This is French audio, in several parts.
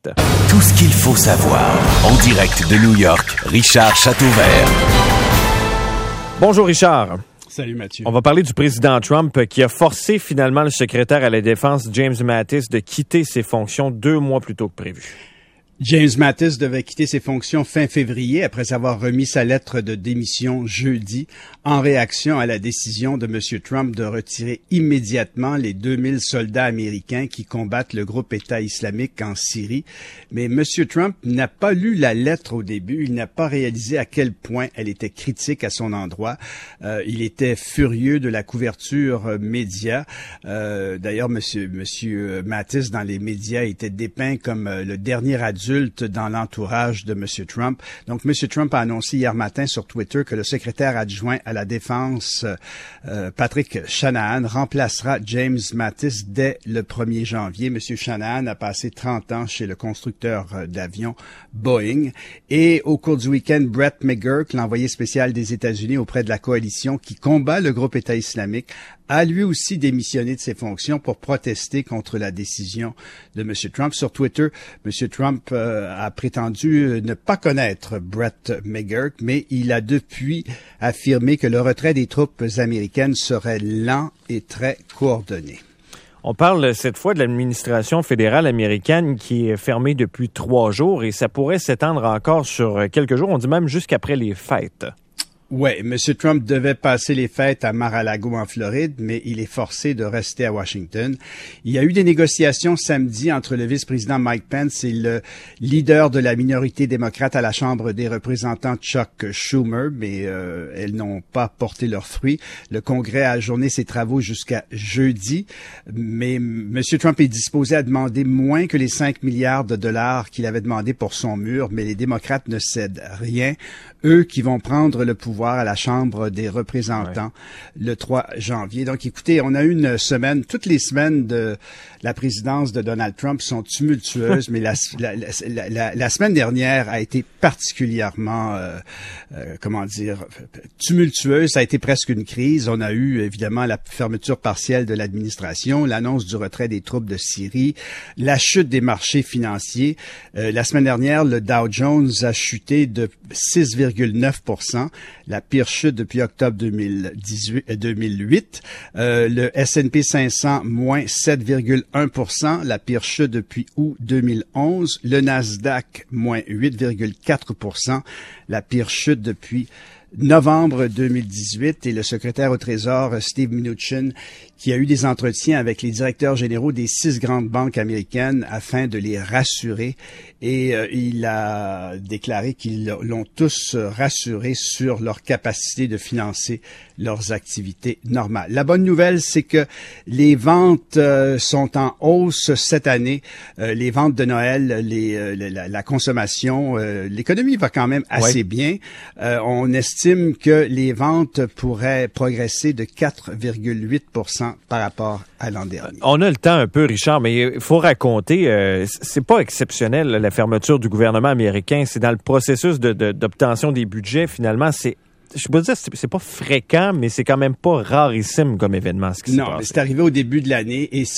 Direct. Tout ce qu'il faut savoir. En direct de New York, Richard Chateauvert. Bonjour Richard. Salut Mathieu. On va parler du président Trump qui a forcé finalement le secrétaire à la Défense, James Mattis, de quitter ses fonctions 2 mois plus tôt que prévu. James Mattis devait quitter ses fonctions fin février après avoir remis sa lettre de démission jeudi en réaction à la décision de M. Trump de retirer immédiatement les 2000 soldats américains qui combattent le groupe État islamique en Syrie. Mais M. Trump n'a pas lu la lettre au début. Il n'a pas réalisé à quel point elle était critique à son endroit. Il était furieux de la couverture média. D'ailleurs, M. Mattis, dans les médias, était dépeint comme le dernier adulte dans l'entourage de M. Trump. Donc, M. Trump a annoncé hier matin sur Twitter que le secrétaire adjoint à la Défense, Patrick Shanahan, remplacera James Mattis dès le 1er janvier. M. Shanahan a passé 30 ans chez le constructeur d'avions Boeing. Et au cours du week-end, Brett McGurk, l'envoyé spécial des États-Unis auprès de la coalition qui combat le groupe État islamique, a lui aussi démissionné de ses fonctions pour protester contre la décision de M. Trump. Sur Twitter, M. Trump a prétendu ne pas connaître Brett McGurk, mais il a depuis affirmé que le retrait des troupes américaines serait lent et très coordonné. On parle cette fois de l'administration fédérale américaine qui est fermée depuis 3 jours et ça pourrait s'étendre encore sur quelques jours, on dit même jusqu'après les fêtes. Oui, M. Trump devait passer les fêtes à Mar-a-Lago en Floride, mais il est forcé de rester à Washington. Il y a eu des négociations samedi entre le vice-président Mike Pence et le leader de la minorité démocrate à la Chambre des représentants, Chuck Schumer, mais elles n'ont pas porté leurs fruits. Le Congrès a ajourné ses travaux jusqu'à jeudi, mais M. Trump est disposé à demander moins que les 5 milliards de dollars qu'il avait demandé pour son mur, mais les démocrates ne cèdent rien. Eux qui vont prendre le pouvoir à la Chambre des représentants le 3 janvier. Donc, écoutez, on a eu une semaine, toutes les semaines de la présidence de Donald Trump sont tumultueuses, mais la semaine dernière a été particulièrement, tumultueuse. Ça a été presque une crise. On a eu, évidemment, la fermeture partielle de l'administration, l'annonce du retrait des troupes de Syrie, la chute des marchés financiers. La semaine dernière, le Dow Jones a chuté de 6,9%, la pire chute depuis octobre 2008. Le S&P 500, moins 7,1%, la pire chute depuis août 2011. Le Nasdaq, moins 8,4%, la pire chute depuis novembre 2018. Et le secrétaire au Trésor, Steve Mnuchin, qui a eu des entretiens avec les directeurs généraux des 6 grandes banques américaines afin de les rassurer. Et il a déclaré qu'ils l'ont tous rassuré sur leur capacité de financer leurs activités normales. La bonne nouvelle, c'est que les ventes sont en hausse cette année. Les ventes de Noël, la consommation, l'économie va quand même assez bien. On estime que les ventes pourraient progresser de 4,8% par rapport à l'an dernier. On a le temps un peu, Richard, mais il faut raconter, c'est pas exceptionnel la fermeture du gouvernement américain. C'est dans le processus d'obtention des budgets. Finalement, je peux dire, c'est pas fréquent, mais c'est quand même pas rarissime comme événement, ce qui s'est passé. Non, c'est arrivé au début de l'année et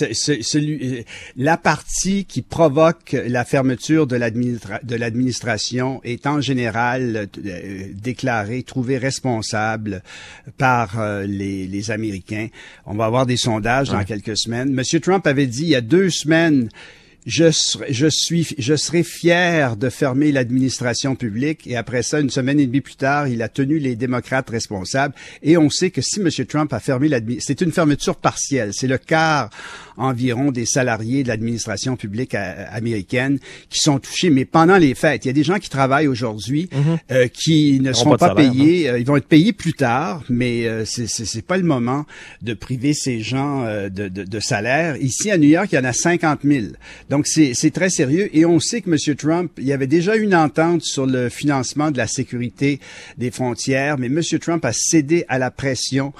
la partie qui provoque la fermeture de l'administration est en général déclarée, trouvée responsable par les Américains. On va avoir des sondages dans quelques semaines. Monsieur Trump avait dit il y a 2 semaines, je serai fier de fermer l'administration publique. Et après ça, 1 semaine et demie plus tard, il a tenu les démocrates responsables. Et on sait que si M. Trump a fermé c'est une fermeture partielle. C'est le quart environ des salariés de l'administration publique américaine qui sont touchés. Mais pendant les fêtes, il y a des gens qui travaillent aujourd'hui qui ne seront pas payés. Ils vont être payés plus tard, mais c'est pas le moment de priver ces gens de salaire. Ici, à New York, il y en a 50 000. Donc, c'est très sérieux. Et on sait que M. Trump, il y avait déjà une entente sur le financement de la sécurité des frontières, mais M. Trump a cédé à la pression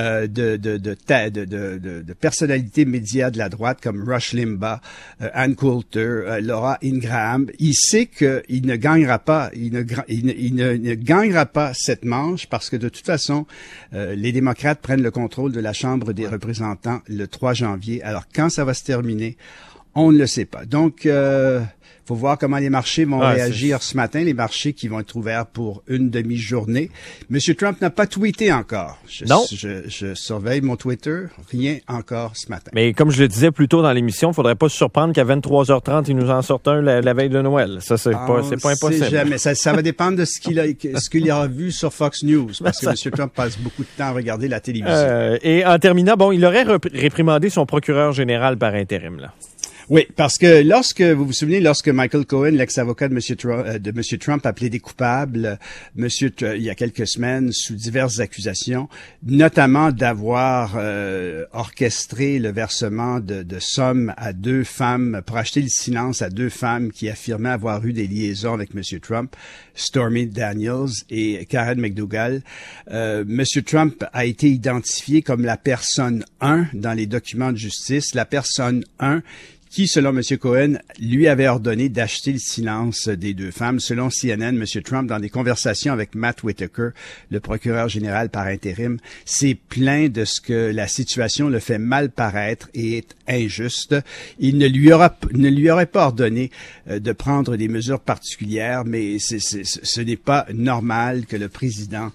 de personnalités médias de la droite comme Rush Limbaugh, Ann Coulter, Laura Ingraham. Il sait qu'il ne gagnera pas, il ne gagnera pas cette manche parce que de toute façon, les démocrates prennent le contrôle de la Chambre des représentants le 3 janvier. Alors, quand ça va se terminer, on ne le sait pas. Donc, Faut voir comment les marchés vont réagir ce matin, les marchés qui vont être ouverts pour une demi-journée. Monsieur Trump n'a pas tweeté encore. Je surveille mon Twitter, rien encore ce matin. Mais comme je le disais plus tôt dans l'émission, il faudrait pas se surprendre qu'à 23h30, il nous en sorte un la veille de Noël. Ça, c'est pas impossible. Jamais. Ça va dépendre de ce qu'il aura vu sur Fox News, parce que M. Trump passe beaucoup de temps à regarder la télévision. Et en terminant, il aurait réprimandé son procureur général par intérim, là. Oui, parce que vous vous souvenez, lorsque Michael Cohen, l'ex-avocat de M. Trump, a plaidé coupable, il y a quelques semaines, sous diverses accusations, notamment d'avoir orchestré le versement de sommes à deux femmes, pour acheter le silence à deux femmes qui affirmaient avoir eu des liaisons avec M. Trump, Stormy Daniels et Karen McDougal. M. Trump a été identifié comme la personne 1 dans les documents de justice, la personne 1 qui, selon M. Cohen, lui avait ordonné d'acheter le silence des deux femmes. Selon CNN, M. Trump, dans des conversations avec Matt Whitaker, le procureur général par intérim, s'est plaint de ce que la situation le fait mal paraître et est injuste. Il ne lui aurait pas ordonné de prendre des mesures particulières, mais ce n'est pas normal que le président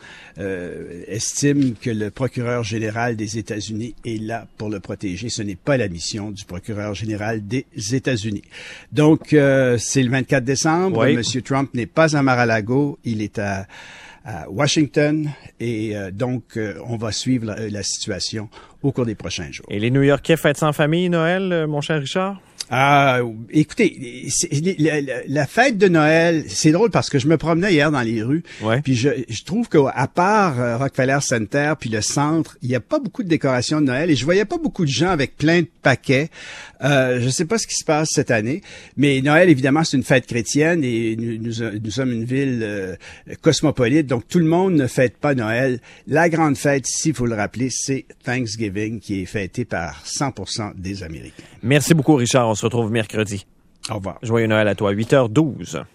estime que le procureur général des États-Unis est là pour le protéger. Ce n'est pas la mission du procureur général des États-Unis. Donc, c'est le 24 décembre. Oui. M. Trump n'est pas à Mar-a-Lago. Il est à Washington. Et donc, on va suivre la situation au cours des prochains jours. Et les New-Yorkais fêtent sans famille Noël, mon cher Richard? Écoutez, la fête de Noël, c'est drôle parce que je me promenais hier dans les rues, puis je trouve qu'à part Rockefeller Center puis le centre, il n'y a pas beaucoup de décorations de Noël et je voyais pas beaucoup de gens avec plein de paquets. Je sais pas ce qui se passe cette année, mais Noël, évidemment, c'est une fête chrétienne et nous sommes une ville cosmopolite, donc tout le monde ne fête pas Noël. La grande fête ici, il faut le rappeler, c'est Thanksgiving qui est fêtée par 100% des Américains. Merci beaucoup, Richard. On se retrouve mercredi. Au revoir. Joyeux Noël à toi, 8h12.